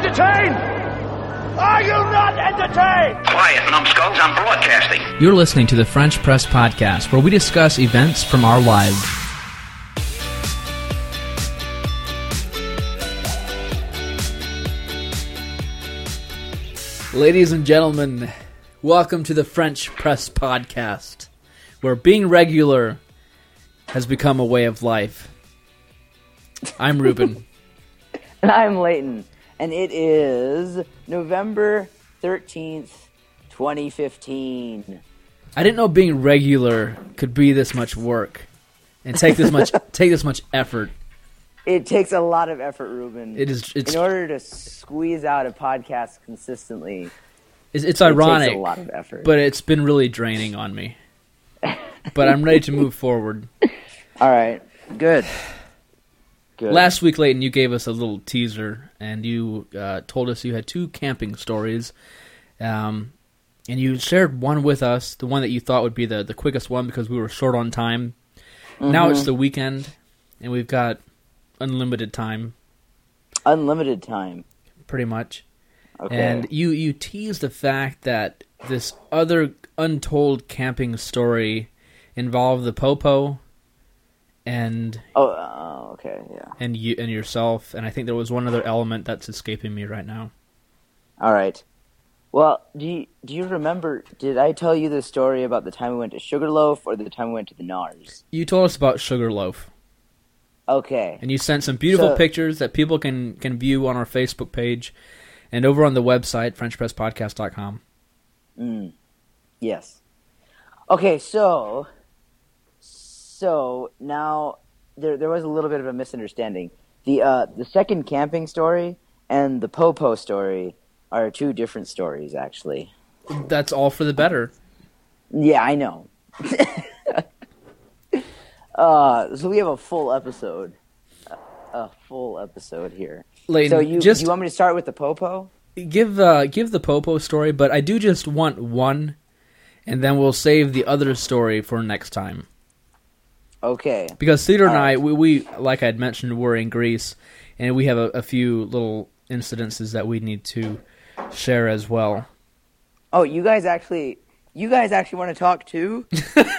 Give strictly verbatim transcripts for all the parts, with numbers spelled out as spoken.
entertained? Are you not entertained? Quiet, numbskulls, I'm broadcasting. You're listening to the French Press Podcast, where we discuss events from our lives. Ladies and gentlemen, welcome to the French Press Podcast, where being regular has become a way of life. I'm Ruben. And I'm Leighton. And it is November thirteenth, twenty fifteen. I didn't know being regular could be this much work and take this much take this much effort. It takes a lot of effort, Ruben. It is. It's, in order to squeeze out a podcast consistently. It's, it's ironic, it takes a lot of effort. But it's been really draining on me. But I'm ready to move forward. All right, good. Good. Last week, Leighton, you gave us a little teaser, and you uh, told us you had two camping stories. Um, and you shared one with us, the one that you thought would be the, the quickest one because we were short on time. Mm-hmm. Now it's the weekend, and we've got unlimited time. Unlimited time. Pretty much. Okay. And you, you teased the fact that this other untold camping story involved the Popo and oh, uh, okay, yeah, and you and yourself, and I think there was one other element that's escaping me right now. All right. Well, do you, do you remember, did I tell you the story about the time we went to Sugarloaf or the time we went to the N A R S? You told us about Sugarloaf. Okay. And you sent some beautiful so, pictures that people can, can view on our Facebook page and over on the website, french press podcast dot com. Mm, yes. Okay, so... So now there there was a little bit of a misunderstanding. The uh, the second camping story and the Popo story are two different stories, actually. That's all for the better. Yeah, I know. uh, so we have a full episode, a, a full episode here. Leighton, so you just you want me to start with the Popo? Give uh, give the Popo story, but I do just want one, and then we'll save the other story for next time. Okay. Because Theodore and All I, right. we, we, like I had mentioned, were in Greece, and we have a, a few little incidences that we need to share as well. Oh, you guys actually, you guys actually want to talk too?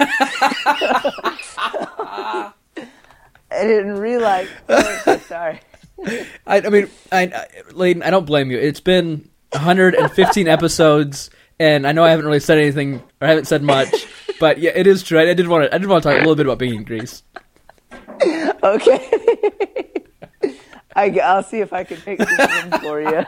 I didn't realize. Oh, so sorry. I, I mean, I, I, Leighton, I don't blame you. It's been one hundred fifteen episodes, and I know I haven't really said anything, or I haven't said much. But yeah, it is true. I did want to. I did want to talk a little bit about being in Greece. Okay, I, I'll see if I can pick this one for you.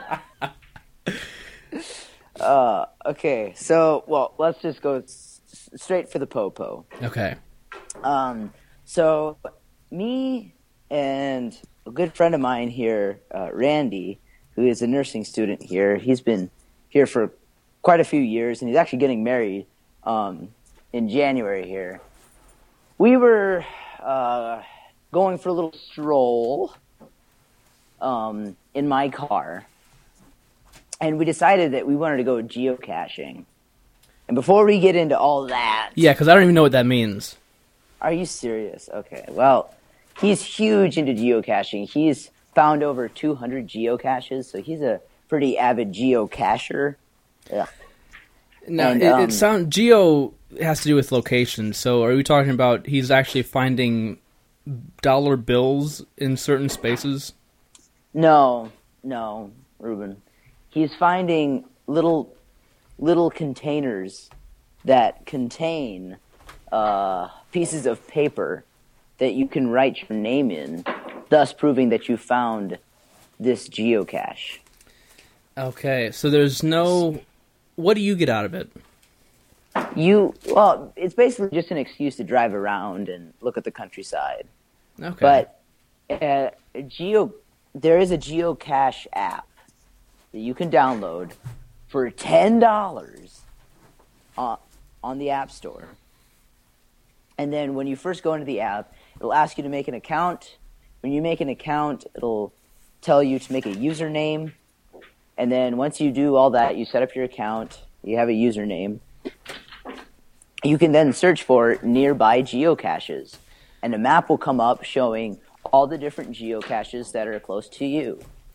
Uh, okay, so well, let's just go s- straight for the Popo. Okay. Um, so me and a good friend of mine here, uh, Randy, who is a nursing student here. He's been here for quite a few years, and he's actually getting married. Um. In January here, we were uh, going for a little stroll um, in my car, and we decided that we wanted to go geocaching. And before we get into all that... Yeah, because I don't even know what that means. Are you serious? Okay, well, he's huge into geocaching. He's found over two hundred geocaches, so he's a pretty avid geocacher. Yeah. No, and, it, um, it sound geo has to do with location. So, are we talking about he's actually finding dollar bills in certain spaces? No, no, Ruben. He's finding little, little containers that contain uh, pieces of paper that you can write your name in, thus proving that you found this geocache. Okay, so there's no. What do you get out of it? You well, it's basically just an excuse to drive around and look at the countryside. Okay. But uh, geo, there is a geocache app that you can download for ten dollars on on the App Store. And then when you first go into the app, it'll ask you to make an account. When you make an account, it'll tell you to make a username. And then once you do all that, you set up your account, you have a username. You can then search for nearby geocaches. And a map will come up showing all the different geocaches that are close to you.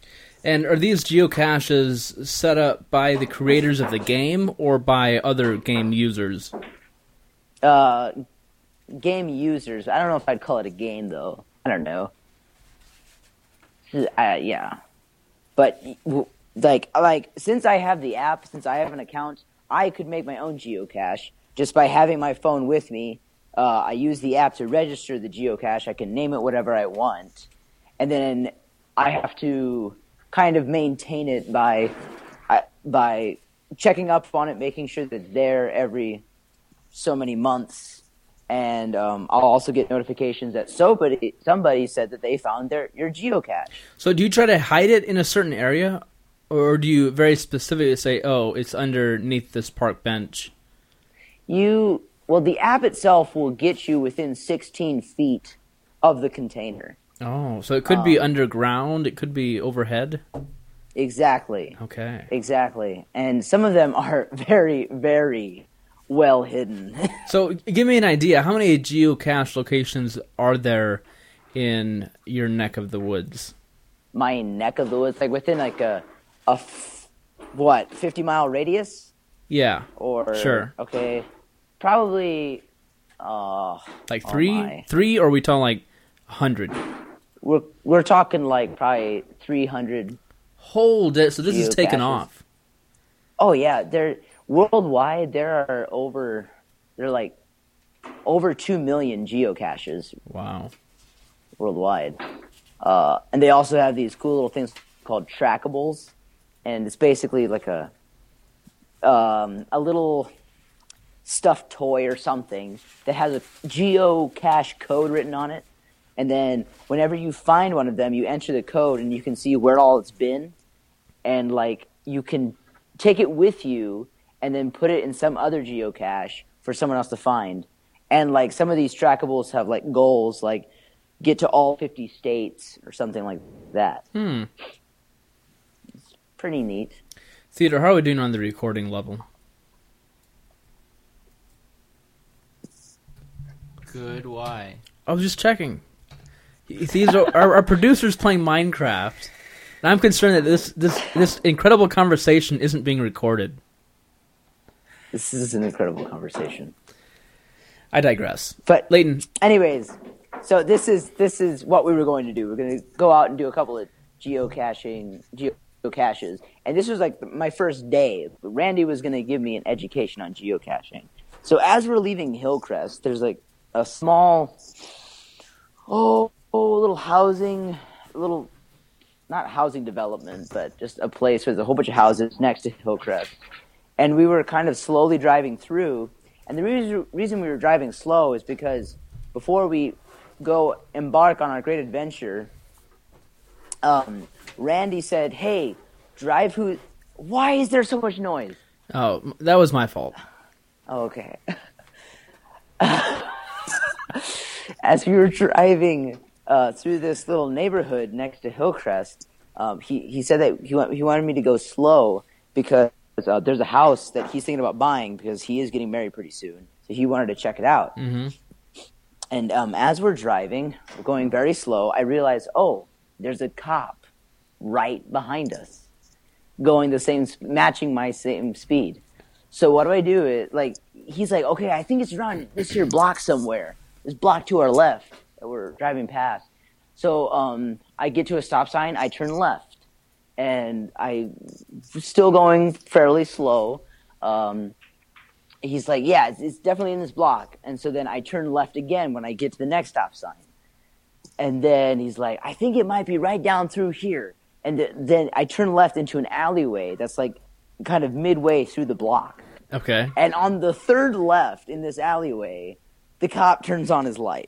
And are these geocaches set up by the creators of the game or by other game users? Uh, game users. I don't know if I'd call it a game, though. I don't know. Uh, yeah. But, like, like, since I have the app, since I have an account, I could make my own geocache just by having my phone with me. Uh, I use the app to register the geocache. I can name it whatever I want. And then I have to kind of maintain it by by checking up on it, making sure that it's there every so many months. And um, I'll also get notifications that somebody somebody said that they found their your geocache. So do you try to hide it in a certain area? Or do you very specifically say, oh, it's underneath this park bench? You... Well, the app itself will get you within sixteen feet of the container. Oh, so it could um, be underground, it could be overhead? Exactly. Okay. Exactly. And some of them are very, very well hidden. So give me an idea, how many geocache locations are there in your neck of the woods? My neck of the woods? Like within like a, a f- what, fifty mile radius? Yeah, or sure. Okay, probably... Uh, like three? Oh three, or are we talking like one hundred? We're we're talking like probably three hundred. Hold it! So this is taken off. Oh yeah, there worldwide there are over there are like over two million geocaches. Wow. Worldwide, uh, and they also have these cool little things called trackables, and it's basically like a um, a little stuffed toy or something that has a geocache code written on it. And then whenever you find one of them, you enter the code and you can see where all it's been. And, like, you can take it with you and then put it in some other geocache for someone else to find. And, like, some of these trackables have, like, goals, like, get to all fifty states or something like that. Hmm. It's pretty neat. Theodore, how are we doing on the recording level? Good, why? I was just checking. These are our, our producers playing Minecraft, and I'm concerned that this, this this incredible conversation isn't being recorded. This is an incredible conversation. I digress. But Leighton, anyways, so this is this is what we were going to do. We're going to go out and do a couple of geocaching geocaches, and this was like my first day. Randy was going to give me an education on geocaching. So as we're leaving Hillcrest, there's like a small, oh, oh, little housing, little, not housing development, but just a place with a whole bunch of houses next to Hillcrest. And we were kind of slowly driving through. And the reason, reason we were driving slow is because before we go embark on our great adventure, um, Randy said, hey, drive who, why is there so much noise? Oh, that was my fault. Oh, okay. As we were driving uh, through this little neighborhood next to Hillcrest, um, he, he said that he, want, he wanted me to go slow because uh, there's a house that he's thinking about buying because he is getting married pretty soon. So he wanted to check it out. Mm-hmm. And um, as we're driving, we're going very slow, I realized, oh, there's a cop right behind us going the same, matching my same speed. So what do I do? It, like, he's like, okay, I think it's around this here block somewhere. This block to our left that we're driving past. So um, I get to a stop sign. I turn left. And I'm still going fairly slow. Um, he's like, yeah, it's, it's definitely in this block. And so then I turn left again when I get to the next stop sign. And then he's like, I think it might be right down through here. And th- then I turn left into an alleyway that's like kind of midway through the block. Okay. And on the third left in this alleyway, the cop turns on his light.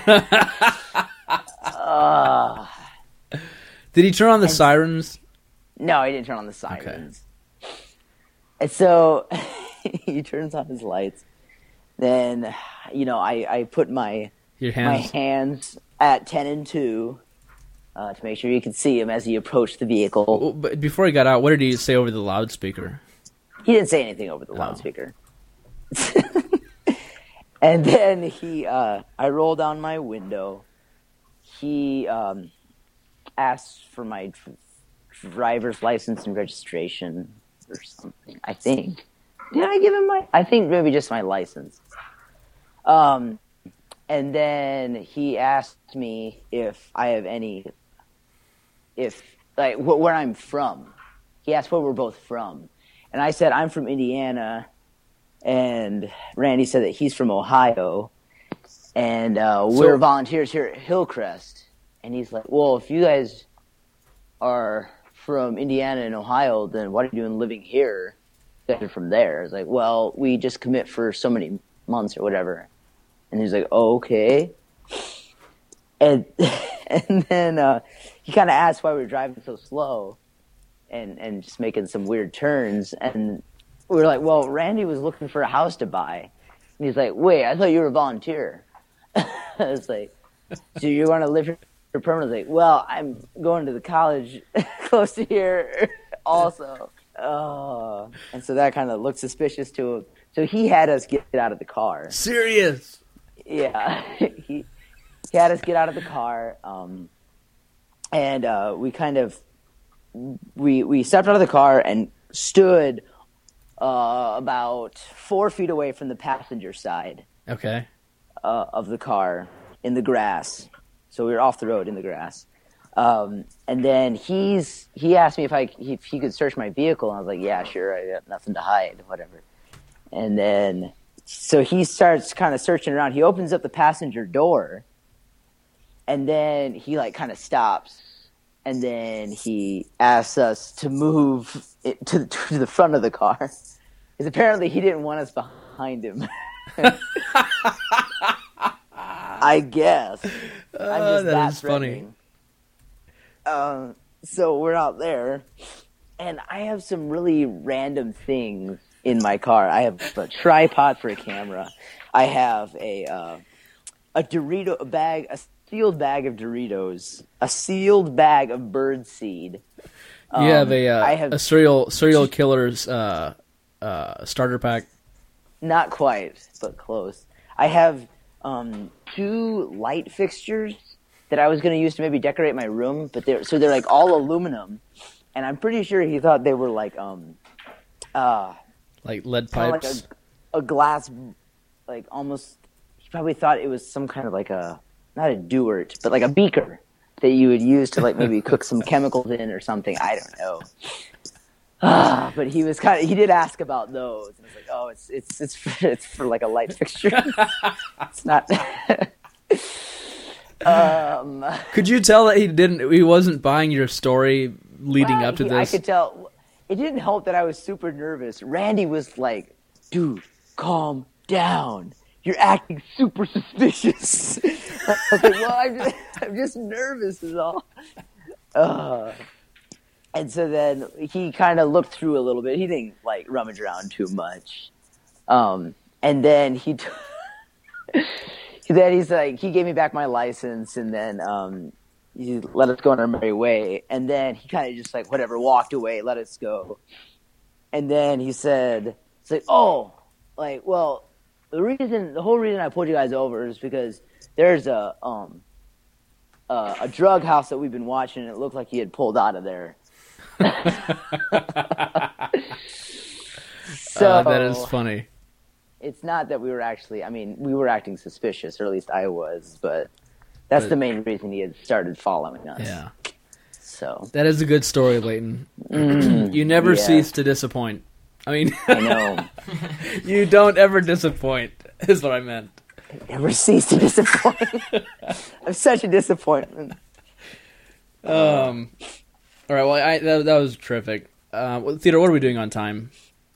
uh, Did he turn on the sirens? No, he didn't turn on the sirens. Okay. And so he turns on his lights. Then, you know, I, I put my Your hands. my hands at ten and two uh, to make sure you could see him as he approached the vehicle. Well, but before he got out, what did he say over the loudspeaker? He didn't say anything over the oh. loudspeaker. And then he, uh, I roll down my window. He um, asks for my driver's license and registration or something. I think. Did I give him my? I think maybe just my license. Um, and then he asked me if I have any, if like wh- where I'm from. He asked where we're both from, and I said I'm from Indiana, and Randy said that he's from Ohio, and uh, we're So- volunteers here at Hillcrest. And he's like, well, if you guys are from Indiana and Ohio, then what are you doing living here? You guys are from there. I was like, well, we just commit for so many months or whatever. And he's like, oh, okay. And and then uh, he kind of asked why we were driving so slow and, and just making some weird turns. And we were like, well, Randy was looking for a house to buy. And he's like, wait, I thought you were a volunteer. I was like, so you want to live here permanently? Like, well, I'm going to the college close to here also. Oh, and so that kind of looked suspicious to him. So he had us get out of the car. Serious. Yeah, he, he had us get out of the car, um, and uh, we kind of we we stepped out of the car and stood uh, about four feet away from the passenger side Okay. uh, of the car in the grass. So we were off the road in the grass. Um, and then he's he asked me if I if he could search my vehicle, and I was like, yeah, sure, I got nothing to hide, whatever. And then so he starts kind of searching around. He opens up the passenger door, and then he like kind of stops, and then he asks us to move it to, to the front of the car, because apparently he didn't want us behind him. I guess. I'm Oh, just that that is funny. threatening. Um, so we're out there, and I have some really random things in my car. I have a tripod for a camera. I have a uh, a Dorito a bag, a sealed bag of Doritos, a sealed bag of bird seed. You have Um, a uh, I have a serial serial killer's uh, uh, starter pack. Not quite, but close. I have um, two light fixtures that I was going to use to maybe decorate my room, but they're so they're like all aluminum, and I'm pretty sure he thought they were like um uh Like lead kinda like pipes. a, a glass, like almost. He probably thought it was some kind of like a not a Dewart, but like a beaker that you would use to like maybe cook some chemicals in or something. I don't know. Ah, but he was kind of he did ask about those, and I was like, oh, it's it's it's for, it's for like a light fixture. It's not. um, Could you tell that he didn't? He wasn't buying your story leading well, up to he- this. I could tell. It didn't help that I was super nervous. Randy was like, dude, calm down. You're acting super suspicious. I was like, well, I'm just, I'm just nervous is all. Uh, and so then he kind of looked through a little bit. He didn't like rummage around too much. Um, and then he, t- then he's like, he gave me back my license, and then um, he let us go on our merry way. And then he kind of just like whatever walked away, let us go. And then he said, "It's like, oh, like well." The reason, the whole reason I pulled you guys over is because there's a um uh, a drug house that we've been watching, and it looked like he had pulled out of there. So Uh, that is funny. It's not that we were actually. I mean, we were acting suspicious, or at least I was. But that's But- the main reason he had started following us. Yeah, So that is a good story, Leighton. You never yeah. cease to disappoint. I mean, I know. you don't ever disappoint. Is what I meant. Never cease to disappoint. I'm such a disappointment. Um. All right. Well, I, that, that was terrific. Uh, well, Theodore, what are we doing on time?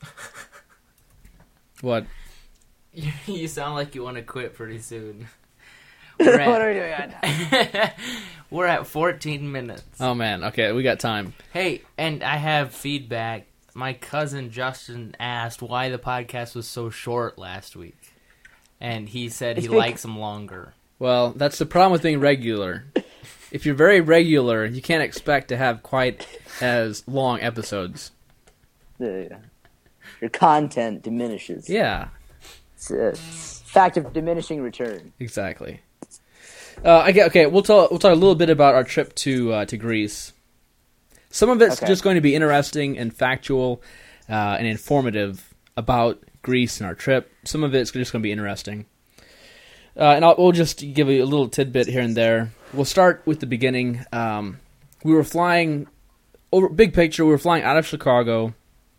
What? You, you sound like you want to quit pretty soon. What We're are at, we doing on time? we're at fourteen minutes. Oh man. Okay, we got time. Hey, and I have feedback. My cousin Justin asked why the podcast was so short last week. And he said he It's bec- likes them longer. Well, that's the problem with being regular. If you're very regular, you can't expect to have quite as long episodes. The, your content diminishes. Yeah, It's a fact of diminishing return. exactly. Uh, okay, okay, we'll talk. We'll talk a little bit about our trip to uh, to Greece. Some of it's Okay. just going to be interesting and factual uh, and informative about Greece and our trip. Some of it's just going to be interesting. Uh, and I'll, we'll just give you a little tidbit here and there. We'll start with the beginning. Um, we were flying, over big picture, we were flying out of Chicago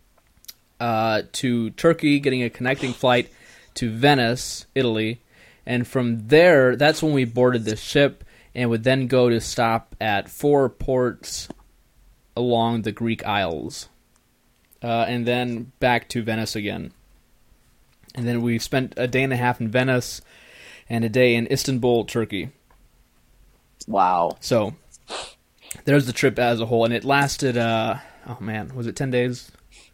uh, to Turkey, getting a connecting flight to Venice, Italy. And from there, that's when we boarded the ship and would then go to stop at four ports along the Greek Isles. Uh, and then back to Venice again. And then we spent a day and a half in Venice and a day in Istanbul, Turkey. Wow. So there's the trip as a whole. And it lasted, uh, oh man, was it ten days?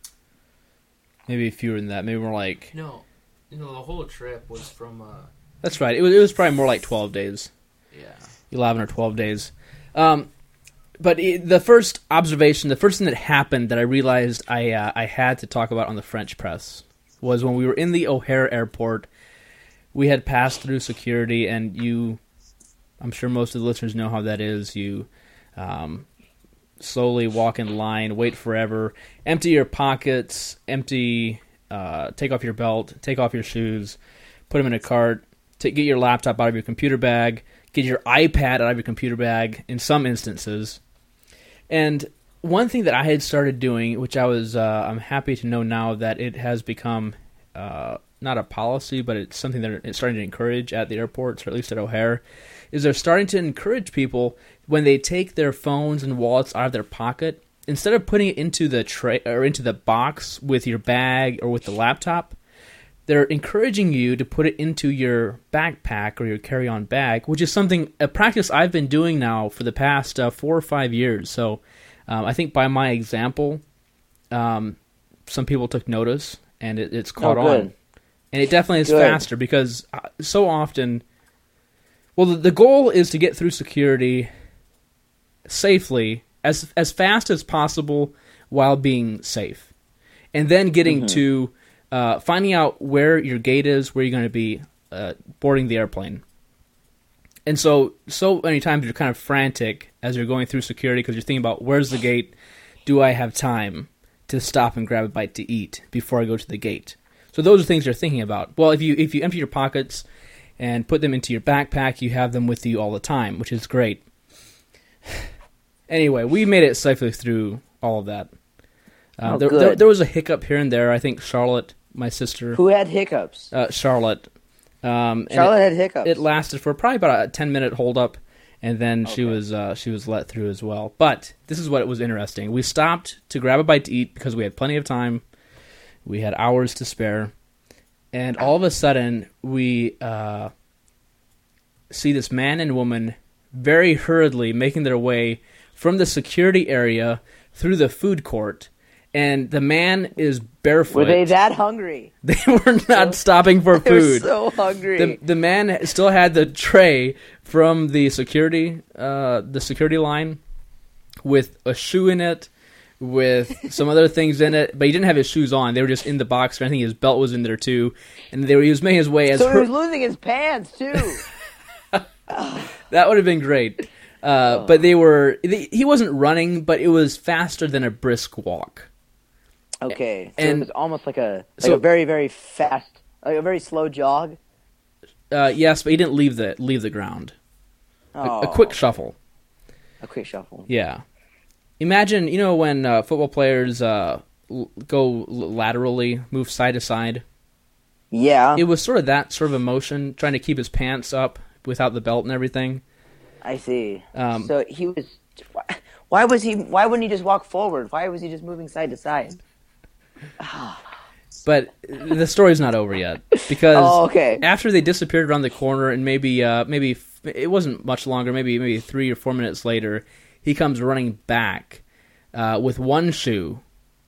Maybe fewer than that. Maybe more like... No, you know, the whole trip was from, uh, That's right. It was, it was probably more like twelve days. yeah. eleven or twelve days. Um, but it, the first observation, the first thing that happened that I realized I uh, I had to talk about on the French press was when we were in the O'Hare airport. We had passed through security, and you, I'm sure most of the listeners know how that is. You um, slowly walk in line, wait forever, empty your pockets, empty, uh, take off your belt, take off your shoes, put them in a cart, take, get your laptop out of your computer bag, get your iPad out of your computer bag in some instances. And one thing that I had started doing, which I was, uh, I'm happy to know now that it has become uh, not a policy, but it's something that it's starting to encourage at the airports, or at least at O'Hare, is they're starting to encourage people when they take their phones and wallets out of their pocket, instead of putting it into the tray or into the box with your bag or with the laptop, they're encouraging you to put it into your backpack or your carry-on bag, which is something, a practice I've been doing now for the past uh, four or five years. So um, I think by my example, um, some people took notice, and it, it's caught Oh, good. on. And it definitely is Good. faster because uh, so often, well, the, the goal is to get through security safely, as as fast as possible while being safe. And then getting Mm-hmm. to uh, finding out where your gate is, where you're going to be uh, boarding the airplane. And so, so many times you're kind of frantic as you're going through security because you're thinking about, where's the gate? Do I have time to stop and grab a bite to eat before I go to the gate? So those are things you're thinking about. Well, if you if you empty your pockets and put them into your backpack, you have them with you all the time, which is great. Anyway, we made it safely through all of that. Uh, Oh, there, good. there, there was a hiccup here and there. I think Charlotte, my sister, Who had hiccups? uh, Charlotte, um, and Charlotte it, had hiccups. it lasted for probably about a ten minute hold up, and then she Okay. was uh, she was let through as well. But this is what it was interesting. We stopped to grab a bite to eat because we had plenty of time. We had hours to spare, and all of a sudden we uh, see this man and woman very hurriedly making their way from the security area through the food court, and the man is barefoot. Were they that hungry? They were not stopping for They were food. so hungry. The the man still had the tray from the security uh, the security line with a shoe in it, with some other things in it, but he didn't have his shoes on. They were just in the box. I think his belt was in there too, and they were, he was making his way as so he her- was losing his pants too. that would have been great. Uh, But they were they, he wasn't running, but it was faster than a brisk walk. Okay, so And- it was almost like a like so- a very very fast, like a very slow jog. Uh, yes, but he didn't leave the leave the ground. A, Oh, a quick shuffle. a quick shuffle. Yeah. Imagine, you know, when uh, football players uh, l- go l- laterally, move side to side. Yeah, It was sort of that sort of emotion, trying to keep his pants up without the belt and everything. I see. Um, so he was. Why, why was he? Why wouldn't he just walk forward? Why was he just moving side to side? But the story's not over yet because Oh, okay. after they disappeared around the corner, and maybe uh, maybe f- it wasn't much longer, maybe maybe three or four minutes later, he comes running back uh, with one shoe,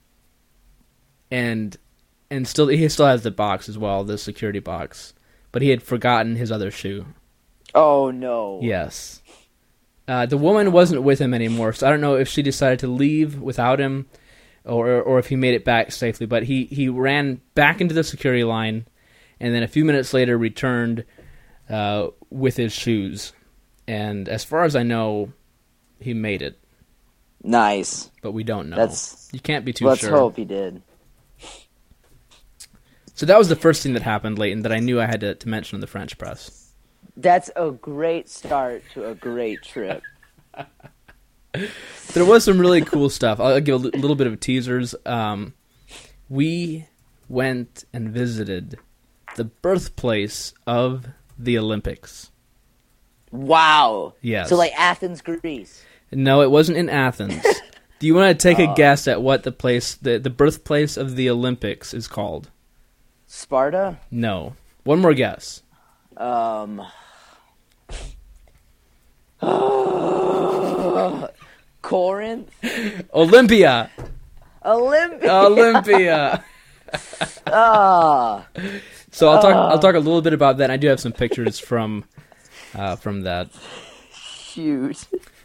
and and still he still has the box as well, the security box, but he had forgotten his other shoe. Oh no. Yes. Uh, the woman wasn't with him anymore, so I don't know if she decided to leave without him or or if he made it back safely. But he, he ran back into the security line and then a few minutes later returned uh, with his shoes. And as far as I know, he made it. Nice. but we don't know. That's. You can't be too Let's sure. hope he did. So that was the first thing that happened, Leighton, that I knew I had to, to mention in the French press. That's a great start to a great trip. There was some really cool stuff. I'll give a li- little bit of teasers. Um, we went and visited the birthplace of the Olympics. Wow. Yes. So like Athens, Greece. No, it wasn't in Athens. Do you want to take a guess at what the place, the, the birthplace of the Olympics is called? Sparta? No. One more guess. Um. Corinth? Olympia. Olympia. Olympia. Ah. So I'll talk. I'll talk a little bit about that. I do have some pictures from, uh, from that. Shoot.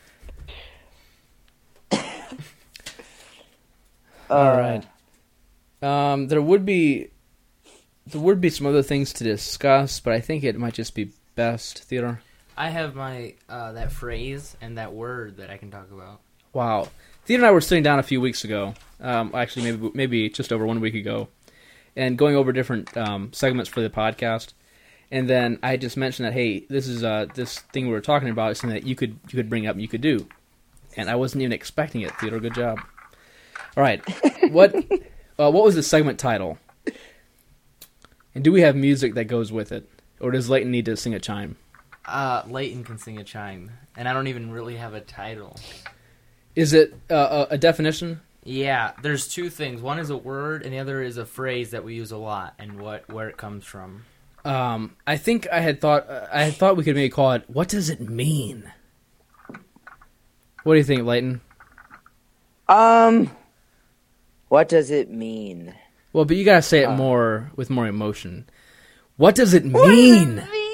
All right. Um, there would be, there would be some other things to discuss, but I think it might just be best. Theodore. I have my uh, that phrase and that word that I can talk about. Wow. Theodore and I were sitting down a few weeks ago. Um, actually, maybe maybe just over one week ago, and going over different um, segments for the podcast. And then I just mentioned that, hey, this is uh, this thing we were talking about is something that you could you could bring up and you could do. And I wasn't even expecting it, Theodore. Good job. All right. What uh, what was the segment title? And do we have music that goes with it? Or does Leighton need to sing a chime? Uh, Leighton can sing a chime, and I don't even really have a title. Is it uh, a, a definition? Yeah, there's two things. One is a word, and the other is a phrase that we use a lot, and what where it comes from. Um, I think I had thought uh, I had thought we could maybe call it. What does it mean? What do you think, Leighton? Um. What does it mean? Well, but you gotta say it Uh, more with more emotion. What does it mean? What does it mean?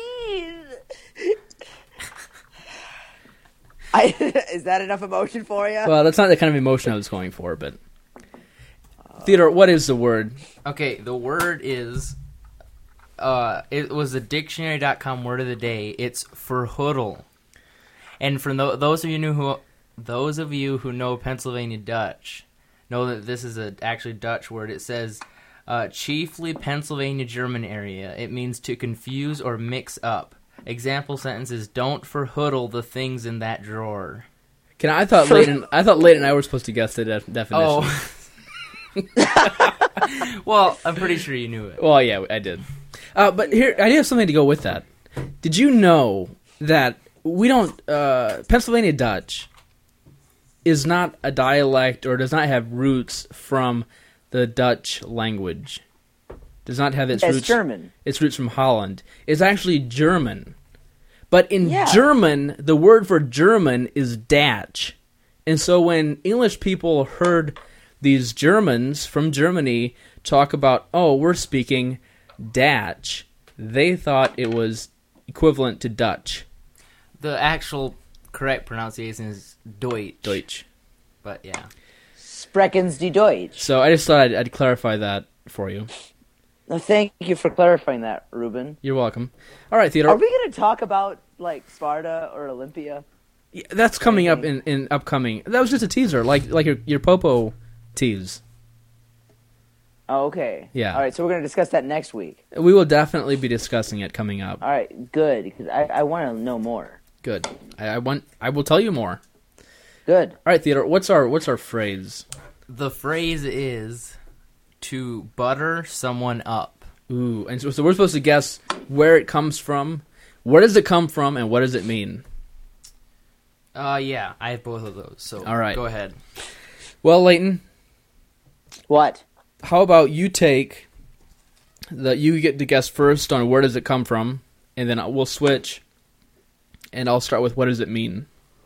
I, is that enough emotion for you? Well, that's not the kind of emotion I was going for, but Theodore, what is the word? Okay, the word is, uh, it was the dictionary dot com word of the day. It's verhoodle. And for tho- those of you know who, those of you who know Pennsylvania Dutch, know that this is a actually Dutch word. It says, uh, chiefly Pennsylvania German area. It means to confuse or mix up. Example sentences: don't verhoodle the things in that drawer. Can I, I thought Leighton? I thought Leighton and I were supposed to guess the def- definition. Oh, well, I'm pretty sure you knew it. Well, yeah, I did. Uh, but here, I do have something to go with that. Did you know that we don't uh, Pennsylvania Dutch is not a dialect or does not have roots from the Dutch language? Does not have its It's roots. German. Its roots from Holland. It's actually German. But in Yeah. German, the word for German is Dutch. And so when English people heard these Germans from Germany talk about, oh, we're speaking Dutch, they thought it was equivalent to Dutch. The actual correct pronunciation is Deutsch. Deutsch. But yeah. Spreckens die Deutsch. So I just thought I'd, I'd clarify that for you. No, thank you for clarifying that, Ruben. You're welcome. All right, Theodore. Are we going to talk about, like, Sparta or Olympia? Yeah, that's coming up in, in upcoming. That was just a teaser, like like your your Popo tease. Oh, okay. Yeah. All right, so we're going to discuss that next week. We will definitely be discussing it coming up. All right, good, because I, I want to know more. Good. I, I want. I will tell you more. Good. All right, Theodore. What's our what's our phrase? The phrase is to butter someone up. Ooh, and so, so we're supposed to guess where it comes from. Where does it come from, and what does it mean? Uh, yeah, I have both of those. So All right. go ahead. Well, Leighton, What? how about you take the you get to guess first on where does it come from, and then we'll switch, and I'll start with what does it mean.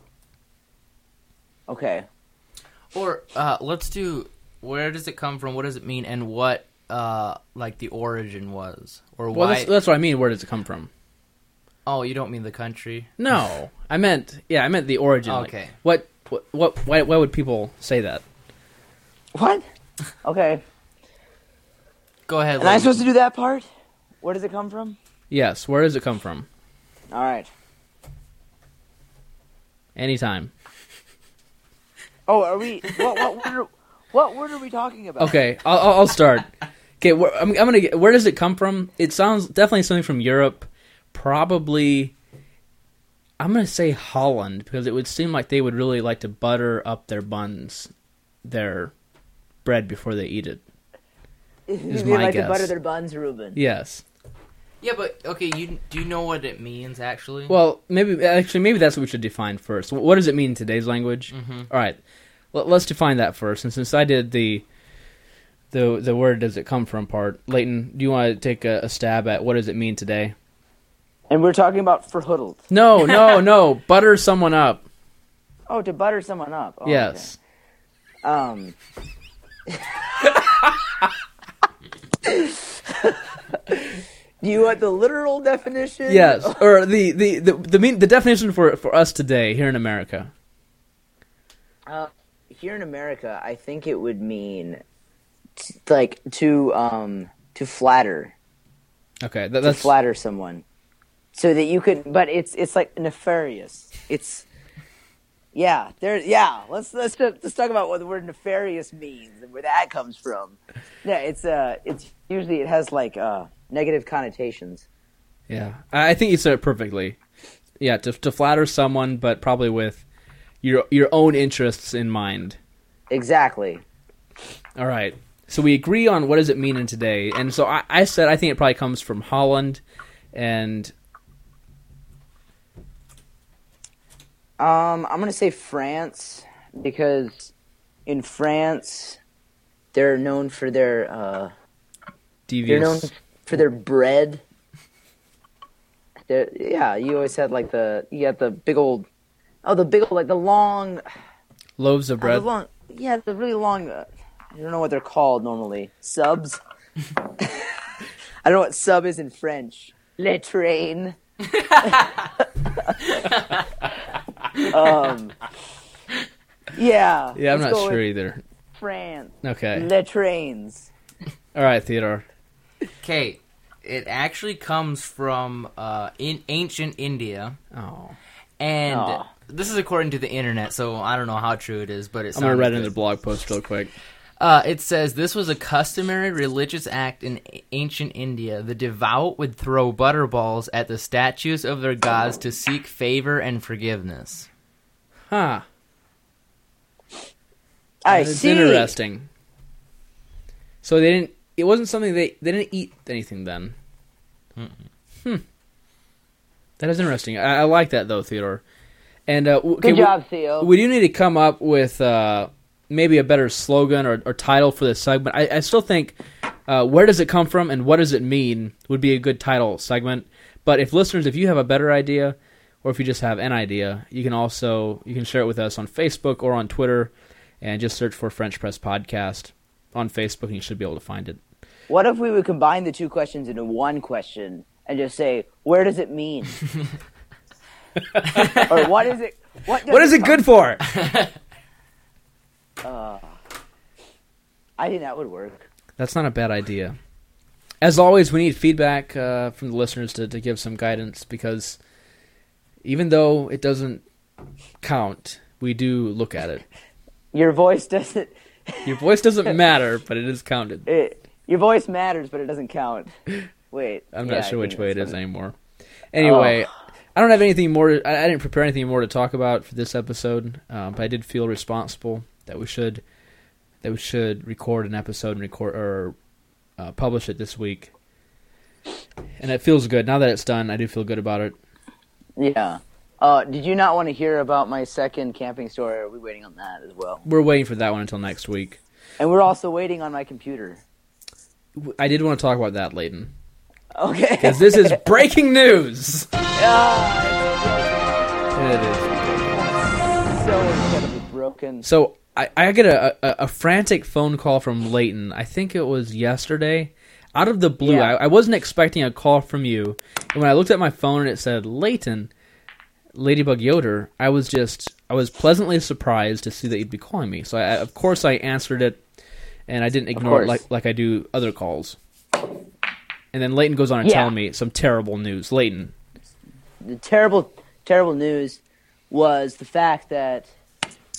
Okay. Or uh, let's do where does it come from? What does it mean? And what uh like the origin was or Well, why? that's, that's what I mean. Where does it come from? Oh, you don't mean the country? No, I meant yeah, I meant the origin. like, Okay. what what what? Why, why would people say that? What? Okay. Go ahead. And I'm Leighton. supposed to do that part? Where does it come from? Yes. Where does it come from? All right. Anytime. Oh, are we? What what word are, what word are we talking about? Okay, I'll, I'll I'll start. Okay, where, I'm, I'm gonna. Get, where does it come from? It sounds definitely something from Europe. Probably, I'm gonna say Holland because it would seem like they would really like to butter up their buns, their bread before they eat it. Is they my like guess. to butter their buns, Ruben. Yes. Yeah, but okay, you do you know what it means actually? Well, maybe actually maybe that's what we should define first. What does it mean in today's language? Mm-hmm. All right, L- let's define that first. And since I did the the the word does it come from part, Leighton, do you want to take a, a stab at what does it mean today? And we're talking about verhuddled. No, no, no. Butter someone up. Oh, to butter someone up. Oh, Yes. Okay. Um. Do you want the literal definition? Yes, or the the the the, mean, the definition for for us today here in America. Uh, here in America, I think it would mean t- like to um to flatter, Okay, that, to that's flatter someone, so that you could. But it's it's like nefarious. It's yeah, there. Yeah, let's let's let's talk about what the word nefarious means and where that comes from. Yeah, it's uh, it's usually it has like uh negative connotations. yeah. I I think you said it perfectly. Yeah, to to flatter someone, but probably with your your own interests in mind. Exactly. All right. So we agree on what does it mean in today, and so I, I said I think it probably comes from Holland, and Um, I'm gonna say France because in France they're known for their uh, they're known devious. for their bread. They're, yeah, you always had like the you got the big old oh the big old like the long Loaves of uh, bread. the long yeah the really long uh, I don't know what they're called normally subs. I don't know what sub is in French. Le train. um. Yeah. Yeah, I'm let's not go sure with either. France. Okay. Le trains. All right, Theodore. Okay, it actually comes from uh, in ancient India, Oh. and Aw. this is according to the internet, so I don't know how true it is, but it I'm gonna sounds read good. into the blog post real quick. Uh, it says this was a customary religious act in a- ancient India. The devout would throw butterballs at the statues of their gods to seek favor and forgiveness. Huh. I That's see. interesting. So they didn't. It wasn't something they they didn't eat anything then. Hmm. That is interesting. I, I like that though, Theodore. And uh, okay, Good we- job, Theo. We do need to come up with uh, maybe a better slogan or, or title for this segment. I, I still think uh, "Where Does It Come From" and "What Does It Mean" would be a good title segment. But if listeners, if you have a better idea, or if you just have an idea, you can also you can share it with us on Facebook or on Twitter, and just search for French Press Podcast on Facebook, and you should be able to find it. What if we would combine the two questions into one question and just say, "Where does it mean?" Or what is it? What, does What is it good for? Uh, I think that would work. That's not a bad idea. As always, we need feedback uh, from the listeners to, to give some guidance, because even though it doesn't count, we do look at it. Your voice doesn't. Your voice doesn't matter, but it is counted. It, your voice matters, but it doesn't count. Wait, I'm yeah, not I sure which think way it that's is funny. anymore. Anyway, Oh. I don't have anything more. To, I, I didn't prepare anything more to talk about for this episode, um, but I did feel responsible that we should that we should record an episode and record or uh, publish it this week. And it feels good now that it's done. I do feel good about it. Yeah. Uh, did you not want to hear about my second camping story? Or are we waiting on that as well? We're waiting for that one until next week. And we're also waiting on my computer. I did want to talk about that, Leighton, Okay. because this is breaking news. Ah, It is. it's so incredibly broken. So I, I get a, a, a frantic phone call from Leighton. I think it was yesterday. Out of the blue, Yeah. I, I wasn't expecting a call from you. And when I looked at my phone and it said Leighton, Ladybug Yoder, I was just, I was pleasantly surprised to see that you'd be calling me. So I, of course I answered it, and I didn't ignore it course. like, like I do other calls. And then Leighton goes on to Yeah. tell me some terrible news. Leighton. The terrible, terrible news was the fact that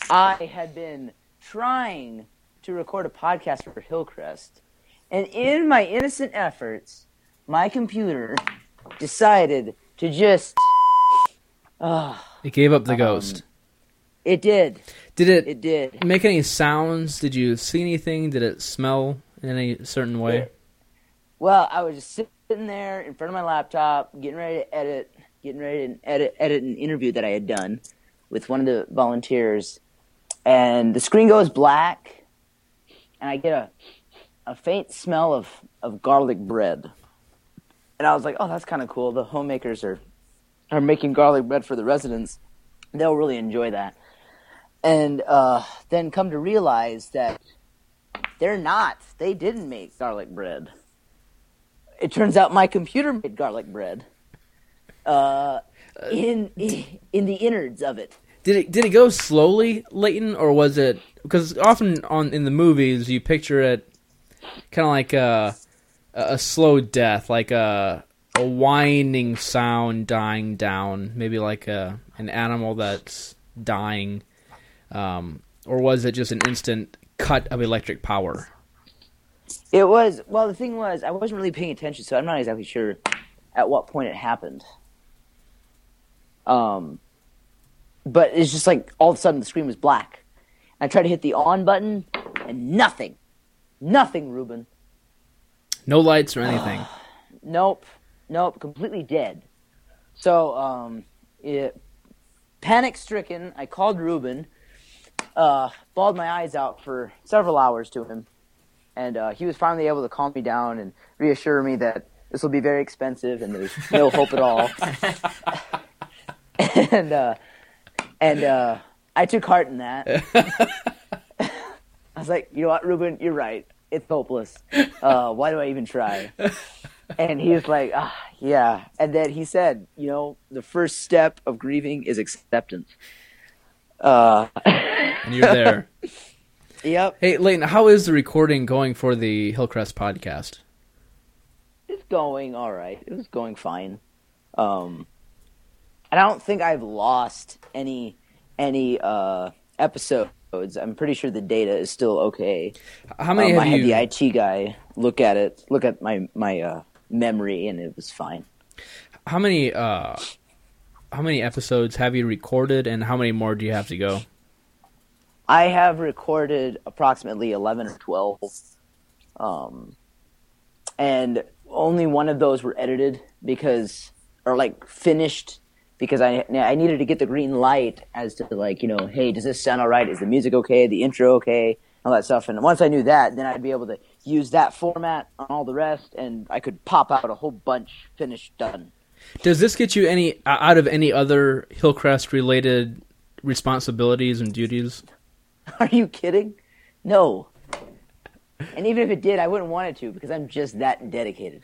I had been trying to record a podcast for Hillcrest, and in my innocent efforts, my computer decided to just... Uh, It gave up the um, ghost. It did. Did it, It did. make any sounds? Did you see anything? Did it smell in any certain way? It- Well, I was just sitting there in front of my laptop, getting ready to edit, getting ready to edit, edit an interview that I had done with one of the volunteers, and the screen goes black, and I get a a faint smell of, of garlic bread. And I was like, oh, that's kind of cool. The homemakers are are making garlic bread for the residents. They'll really enjoy that. And uh, then come to realize that they're not. They didn't make garlic bread. It turns out my computer made garlic bread uh, in, in in the innards of it. Did it did it go slowly, Leighton, or was it because often on in the movies you picture it kind of like a a slow death, like a a whining sound dying down, maybe like a an animal that's dying, um, or was it just an instant cut of electric power? It was, well, the thing was, I wasn't really paying attention, so I'm not exactly sure at what point it happened. Um, but it's just like all of a sudden the screen was black. I tried to hit the on button, and nothing. Nothing, Ruben. No lights or anything. Nope. Nope. Completely dead. So, um, it, panic-stricken, I called Ruben, uh, bawled my eyes out for several hours to him, and uh, he was finally able to calm me down and reassure me that this will be very expensive and there's no hope at all. and uh, and uh, I took heart in that. I was like, you know what, Ruben, you're right. It's hopeless. Uh, why do I even try? And he was like, ah, yeah. And then he said, you know, the first step of grieving is acceptance. Uh, And you're there. Yep. Hey, Leighton, how is the recording going for the Hillcrest podcast? It's going all right. It was going fine. Um, and I don't think I've lost any any uh, episodes. I'm pretty sure the data is still okay. How many um, have I had you? the I T guy look at it, look at my my uh, memory, and it was fine. How many? Uh, how many episodes have you recorded, and how many more do you have to go? I have recorded approximately eleven or twelve, um, and only one of those were edited because, or like finished, because I I needed to get the green light as to like, you know, hey, does this sound all right? Is the music okay? The intro okay? All that stuff. And once I knew that, then I'd be able to use that format on all the rest, and I could pop out a whole bunch finished, done. Does this get you any out of any other Hillcrest related responsibilities and duties? Are you kidding? No. And even if it did, I wouldn't want it to because I'm just that dedicated.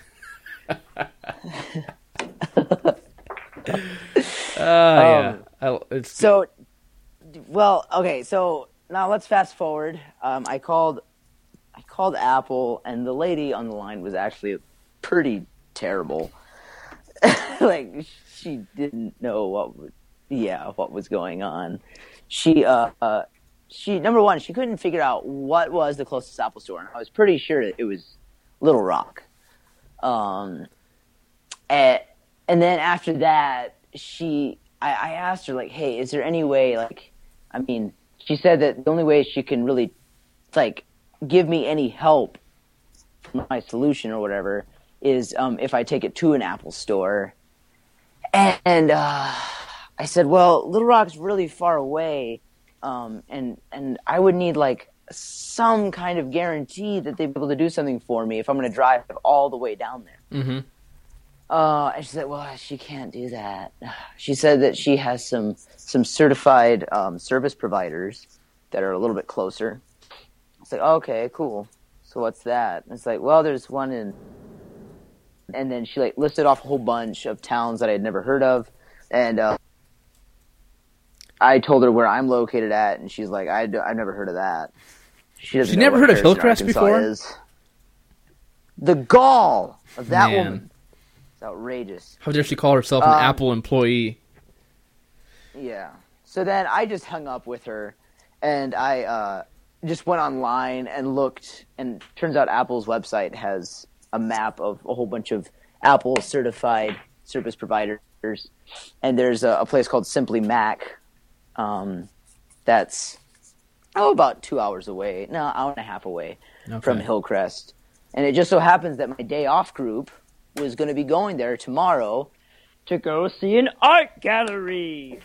Uh, yeah. I, it's, So, well, okay. So now let's fast forward. Um, I called, I called Apple, and the lady on the line was actually pretty terrible. Like she didn't know what, was, yeah, what was going on. She, uh, uh, she number one, she couldn't figure out what was the closest Apple store, and I was pretty sure that it was Little Rock. Um, and, and then after that, she, I, I asked her, like, hey, is there any way, like, I mean, she said that the only way she can really, like, give me any help for my solution or whatever is um, if I take it to an Apple store. And, and uh, I said, well, Little Rock's really far away, um, and, and I would need, like, some kind of guarantee that they'd be able to do something for me if I'm going to drive all the way down there. mm-hmm. Uh, and she said, well, she can't do that. She said that she has some some certified um, service providers that are a little bit closer. It's like, okay, cool. So what's that? And it's like, well, there's one in... And then she like listed off a whole bunch of towns that I had never heard of. And uh, I told her where I'm located at, and she's like, I d- I've never heard of that. She doesn't She know never what heard of Harrison, Hillcrest Arkansas before? Is. The gall of that Man. woman. It's outrageous. How dare she call herself an Um, Apple employee? Yeah. So then I just hung up with her, and I uh, just went online and looked, and turns out Apple's website has a map of a whole bunch of Apple certified service providers, and there's a, a place called Simply Mac um, that's oh about two hours away, no, hour and a half away Okay. from Hillcrest, and it just so happens that my day off group was going to be going there tomorrow to go see an art gallery.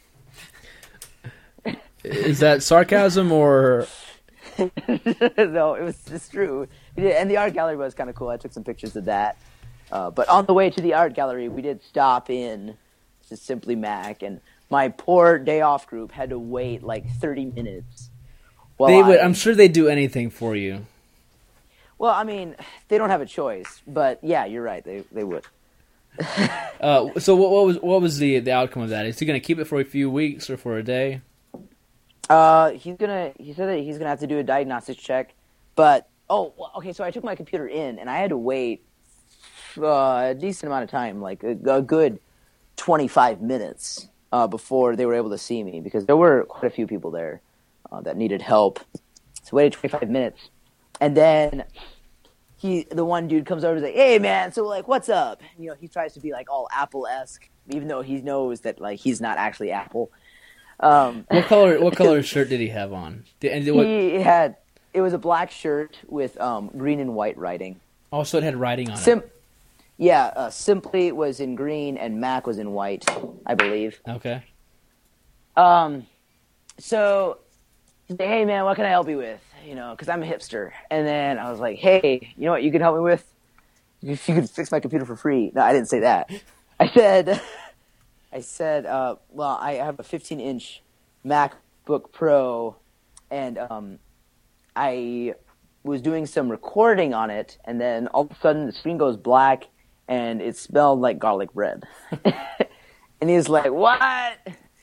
Is that sarcasm or? No, it was just true. We did, and the art gallery was kind of cool. I took some pictures of that. Uh, but on the way to the art gallery, we did stop in to Simply Mac, and my poor day off group had to wait like thirty minutes. While They would. I, I'm sure they'd do anything for you. Well, I mean, they don't have a choice, but yeah, you're right. They they would. Uh, so what, what was what was the the outcome of that? Is he going to keep it for a few weeks or for a day? Uh, he's gonna. He said that he's gonna have to do a diagnostics check, but oh, well, okay. So I took my computer in, and I had to wait uh, a decent amount of time, like a, a good twenty-five minutes, uh, before they were able to see me, because there were quite a few people there uh, that needed help. So I waited twenty-five minutes, and then he, the one dude, comes over and is like, "Hey, man, so like, what's up?" And, you know, he tries to be like all Apple-esque, even though he knows that like he's not actually Apple. Um, What color? What color shirt did he have on? Did, and did what, he had it was a black shirt with um, green and white writing. also, it had writing on Sim- yeah, uh, Simply was in green and Mac was in white, I believe. it. Okay. Um, so he's like, "Hey, man, what can I help you with?" You know, because I'm a hipster. And then I was like, "Hey, you know what you can help me with? If you could fix my computer for free." No, I didn't say that. I said. I said, uh, well, I have a fifteen inch MacBook Pro, and um, I was doing some recording on it, and then all of a sudden the screen goes black, and it smelled like garlic bread. And he's like, "What?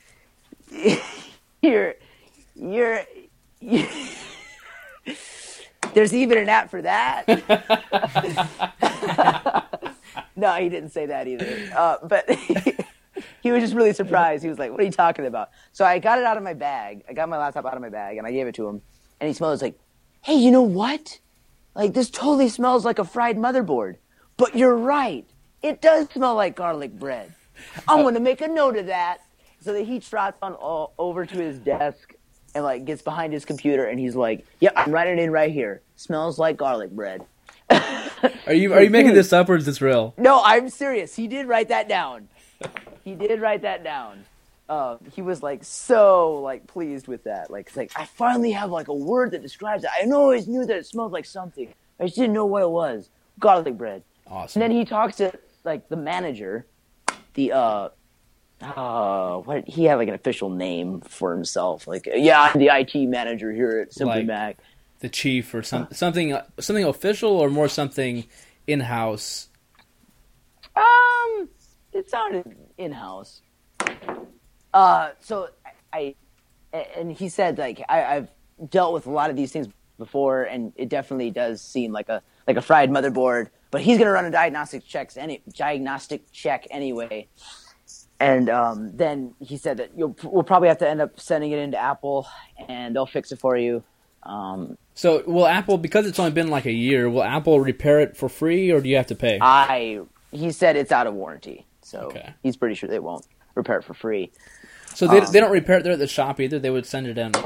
you're, you're, you There's even an app for that?" No, he didn't say that either. Uh, but... He was just really surprised. He was like, "What are you talking about?" So I got it out of my bag. I got my laptop out of my bag, and I gave it to him. And he smells like, "Hey, you know what? Like, this totally smells like a fried motherboard. But you're right. It does smell like garlic bread. I'm going to make a note of that." So that he trots on all, over to his desk and, like, gets behind his computer, and he's like, "Yep, I'm writing it in right here. Smells like garlic bread." Are you are you making this up or is this real? No, I'm serious. He did write that down. He did write that down. Uh, he was like so like pleased with that. Like, it's like, I finally have like a word that describes it. I always knew that it smelled like something. I just didn't know what it was. Garlic bread. Awesome. And then he talks to like the manager, the uh, uh, what he had like an official name for himself. Like, "Yeah, I'm the I T manager here at Simply Like- Mac." The chief or some, something something official or more something in-house? Um, it sounded in-house. Uh, so I, and he said like I, I've dealt with a lot of these things before, and it definitely does seem like a like a fried motherboard. But he's gonna run a diagnostic checks any diagnostic check anyway. And um, then he said that you'll we'll probably have to end up sending it into Apple, and they'll fix it for you. Um, So will Apple, because it's only been like a year, will Apple repair it for free or do you have to pay? I he said it's out of warranty, so Okay. he's pretty sure they won't repair it for free. So they um, they don't repair it there at the shop either. They would send it in.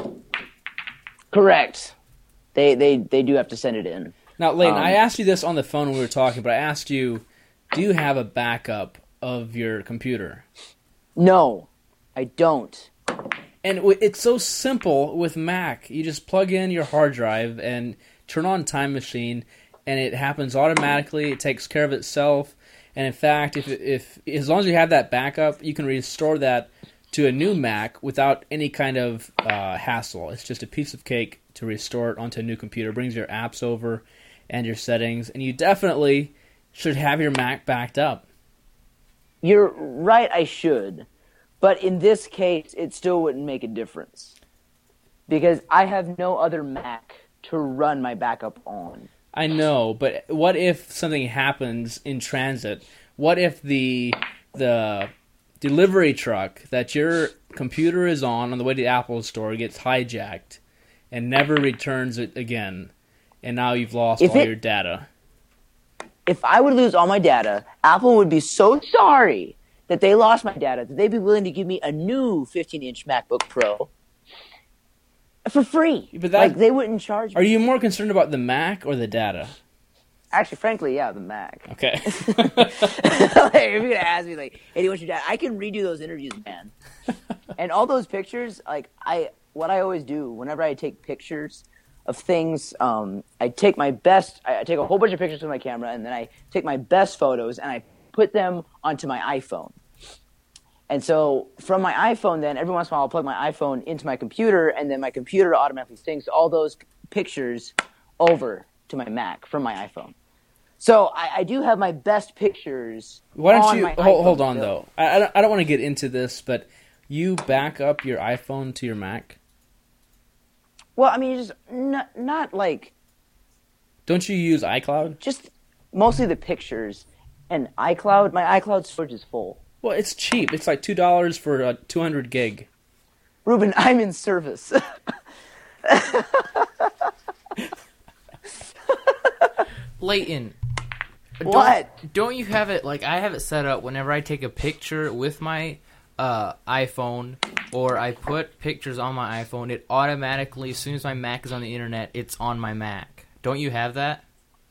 Correct. They they they do have to send it in. Now, Leighton, Um, I asked you this on the phone when we were talking, but I asked you, do you have a backup of your computer? No, I don't. And w- it's so simple with Mac. You just plug in your hard drive and turn on Time Machine, and it happens automatically. It takes care of itself. And in fact, if if as long as you have that backup, you can restore that to a new Mac without any kind of uh, hassle. It's just a piece of cake to restore it onto a new computer. It brings your apps over and your settings, and you definitely should have your Mac backed up. You're right, I should. But in this case, it still wouldn't make a difference. Because I have no other Mac to run my backup on. I know, but what if something happens in transit? What if the the delivery truck that your computer is on on the way to the Apple store gets hijacked and never returns it again, and now you've lost If all it- your data. If I would lose all my data, Apple would be so sorry that they lost my data that they'd be willing to give me a new fifteen-inch MacBook Pro for free. But that- like, they wouldn't charge Are me. you more concerned about the Mac or the data? Actually, frankly, yeah, the Mac. Okay. Like, if you're gonna ask me, like, hey, what's your data? I can redo those interviews, man. And all those pictures, like, I what I always do whenever I take pictures of things, um, I take my best. I, I take a whole bunch of pictures with my camera, and then I take my best photos and I put them onto my iPhone. And so from my iPhone, then every once in a while, I'll plug my iPhone into my computer, and then my computer automatically syncs all those pictures over to my Mac from my iPhone. So I, I do have my best pictures. Why don't on you my hold, iPhone hold on still. though? I, I don't, I don't want to get into this, but you back up your iPhone to your Mac. Well, I mean, just not, not like Don't you use iCloud? just mostly the pictures and iCloud. My iCloud storage is full. Well, it's cheap. It's like two dollars for a two hundred gig. Ruben, I'm in service. Leighton, What? Don't, don't you have it, like, I have it set up whenever I take a picture with my uh, iPhone, or I put pictures on my iPhone, it automatically, as soon as my Mac is on the internet, it's on my Mac. Don't you have that?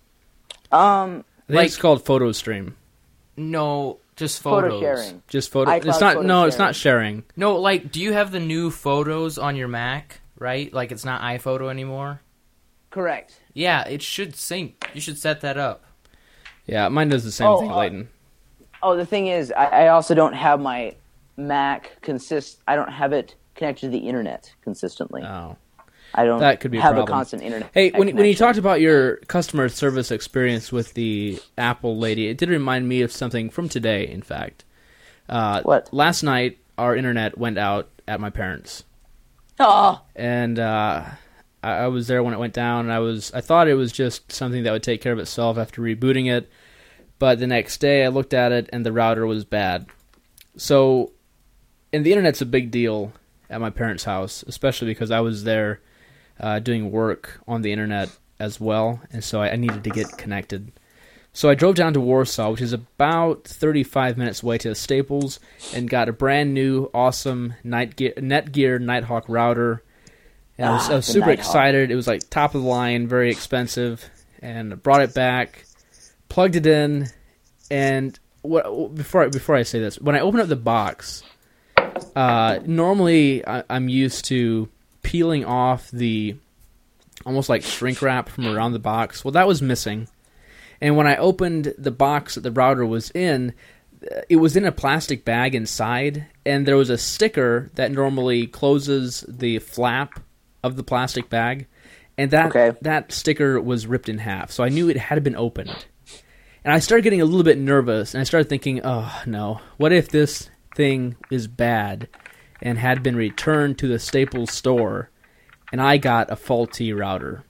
Um, I think Like- it's called PhotoStream. No, just photo photos. sharing. Just photo. iCloud it's not. photo No, it's sharing. not sharing. No, like, do you have the new photos on your Mac, right? Like, it's not iPhoto anymore? Correct. Yeah, it should sync. You should set that up. Yeah, mine does the same Oh, thing, uh, Leighton. Oh, the thing is, I, I also don't have my Mac consist. I don't have it connected to the internet consistently. Oh. I don't That could be a have problem. a constant internet. Hey, when when you connection. talked about your customer service experience with the Apple lady, it did remind me of something from today. In fact, uh, What? Last night our internet went out at my parents', Oh, and uh, I, I was there when it went down. And I was I thought it was just something that would take care of itself after rebooting it, but the next day I looked at it and the router was bad. So, and the internet's a big deal at my parents' house, especially because I was there. Uh, doing work on the internet as well, and so I, I needed to get connected. So I drove down to Warsaw, which is about thirty-five minutes away to Staples, and got a brand new, awesome Netgear, Netgear Nighthawk router. And I was, Ah, I was the super Nighthawk. excited. It was like top of the line, very expensive, and I brought it back, plugged it in, and what, before I, before I say this, when I open up the box, uh, normally I, I'm used to peeling off the almost like shrink wrap from around the box. Well, that was missing. And when I opened the box that the router was in, it was in a plastic bag inside, and there was a sticker that normally closes the flap of the plastic bag, and that Okay. that sticker was ripped in half. So I knew it had been opened. And I started getting a little bit nervous, and I started thinking, oh, no, what if this thing is bad and had been returned to the Staples store, and I got a faulty router?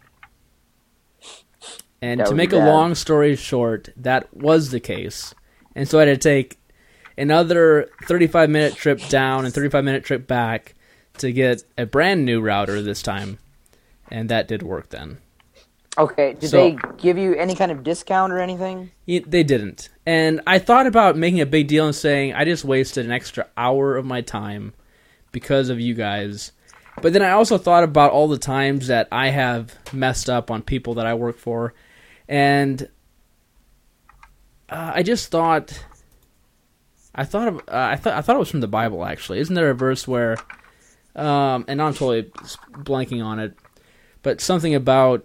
And That to would make be a bad. long story short, that was the case. And so I had to take another thirty-five minute trip down and thirty-five minute trip back to get a brand new router this time. And that did work then. okay. Did So- they give you any kind of discount or anything? It- They didn't. And I thought about making a big deal and saying I just wasted an extra hour of my time because of you guys. But then I also thought about all the times that I have messed up on people that I work for. And uh, I just thought I thought of, uh, I thought I thought it was from the Bible, actually. Isn't there a verse where um, and now I'm totally blanking on it, but something about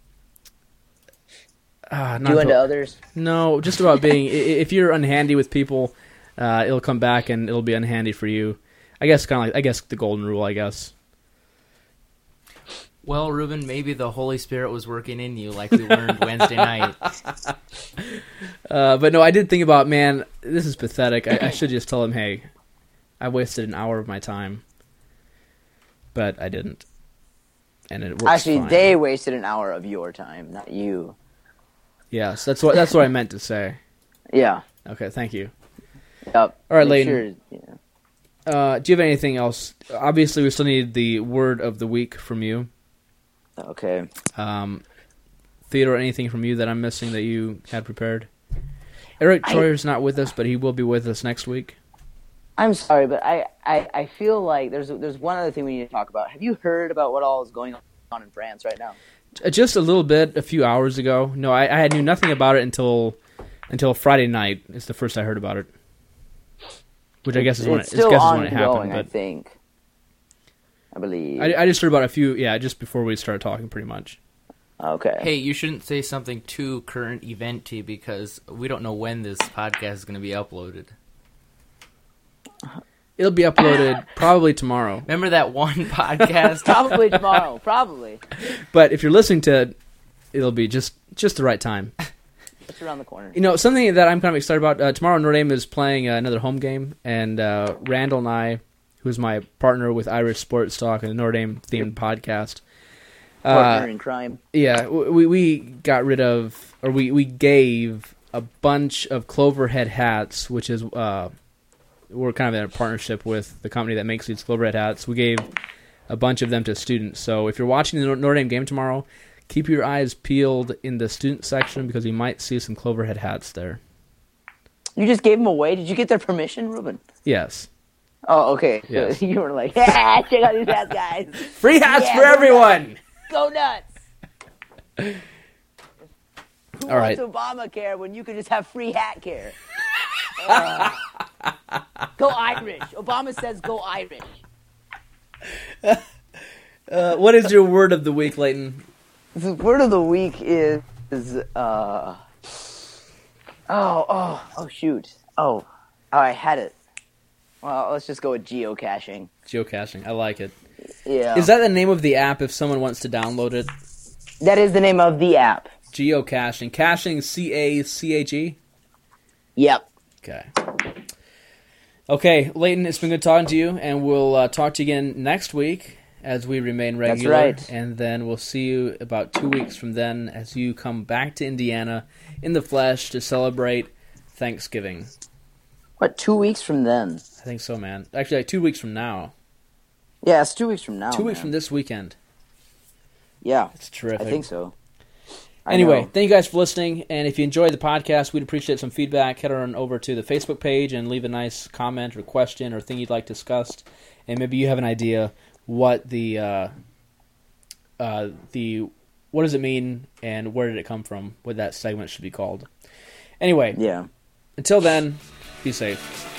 uh, not Do unto to- others. no, just about being, i- if you're unhandy with people, uh, it'll come back and it'll be unhandy for you. I guess kind of like, I guess the golden rule, I guess. Well, Ruben, maybe the Holy Spirit was working in you like we learned Wednesday night. Uh, but no, I did think about, man, this is pathetic. I, I should just tell him, hey, I wasted an hour of my time. But I didn't. And it works Actually, fine. they wasted an hour of your time, not you. Yes, that's what that's what I meant to say. Yeah. Okay, thank you. Yep. All right, Make Layton. Sure, yeah. Uh, do you have anything else? Obviously, we still need the word of the week from you. Okay. Um, Theodore, anything from you that I'm missing that you had prepared? Eric I- Troyer's not with us, but he will be with us next week. I'm sorry, but I, I, I feel like there's there's one other thing we need to talk about. Have you heard about what all is going on in France right now? Just a little bit, a few hours ago. No, I, I knew nothing about it until until Friday night. It's the first I heard about it. Which I guess is when it, it's still guess is when it ongoing, happened. I But think. I believe. I, I just heard about a few, yeah, just before we started talking, pretty much. Okay. Hey, you shouldn't say something too current eventy because we don't know when this podcast is going to be uploaded. It'll be uploaded probably tomorrow. Remember that one podcast? Probably tomorrow. Probably. But if you're listening to it, it'll be just just the right time. It's around the corner. You know, something that I'm kind of excited about, uh, tomorrow Notre Dame is playing uh, another home game, and uh, Randall and I, who's my partner with Irish Sports Talk and the Notre Dame-themed podcast, Partner uh, in crime. yeah, we we got rid of, or we, we gave a bunch of Cloverhead hats, which is, uh, we're kind of in a partnership with the company that makes these Cloverhead hats. We gave a bunch of them to students. So if you're watching the Notre Dame game tomorrow, keep your eyes peeled in the student section because you might see some Cloverhead hats there. You just gave them away. Did you get their permission, Ruben? Yes. Oh, okay. Yes. You were like, yeah, check out these hats, guys. Free hats Yeah, for go everyone! Go nuts. Who All right. wants Obamacare when you could just have free hat care? Uh, go Irish. Obama says go Irish. Uh, what is your word of the week, Leighton? The word of the week is, is uh, oh, oh, oh, shoot. Oh, oh, I had it. Well, let's just go with geocaching. Geocaching. I like it. Yeah. Is that the name of the app if someone wants to download it? That is the name of the app. Geocaching. Caching, C A C H E? Yep. Okay. Okay, Leighton, it's been good talking to you, and we'll uh, talk to you again next week as we remain regular. That's right. And then we'll see you about two weeks from then as you come back to Indiana in the flesh to celebrate Thanksgiving. What, two weeks from then? I think so, man. Actually, like two weeks from now. Yeah, it's two weeks from now. two weeks man. from this weekend. Yeah. It's terrific. I think so. I Anyway, know. thank you guys for listening, and if you enjoyed the podcast, we'd appreciate some feedback. Head on over to the Facebook page and leave a nice comment or question or thing you'd like discussed, and maybe you have an idea what the uh, uh, the what does it mean and where did it come from, what that segment should be called. Anyway, Yeah. until then, be safe.